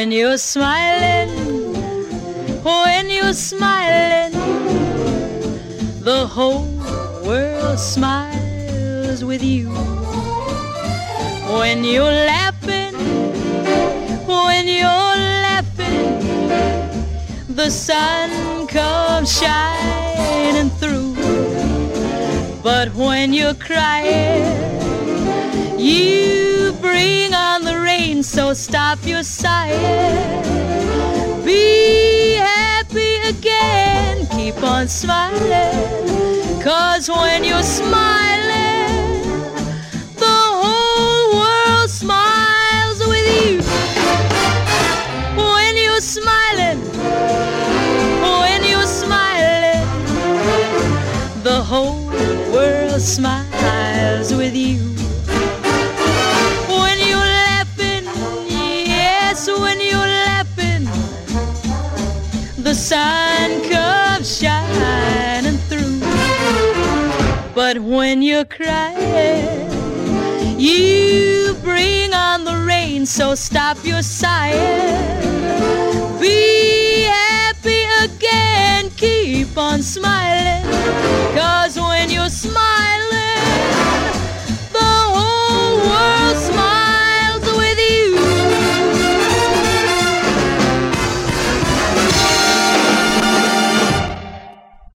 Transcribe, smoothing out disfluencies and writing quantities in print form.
When you're smiling, when you're smiling, the whole world smiles with you. When you're laughing, when you're laughing, the sun comes shining through. But when you're crying, you bring on the rain, so stop your sighing. Be happy again, keep on smiling, 'cause when you're smiling, the whole world smiles with you. When you're smiling, when you're smiling, the whole world smiles with you. When you're laughing, yes, when you're laughing, the sun comes shining through. But when you're crying, you bring on the rain, so stop your sighing. Be happy again, keep on smiling.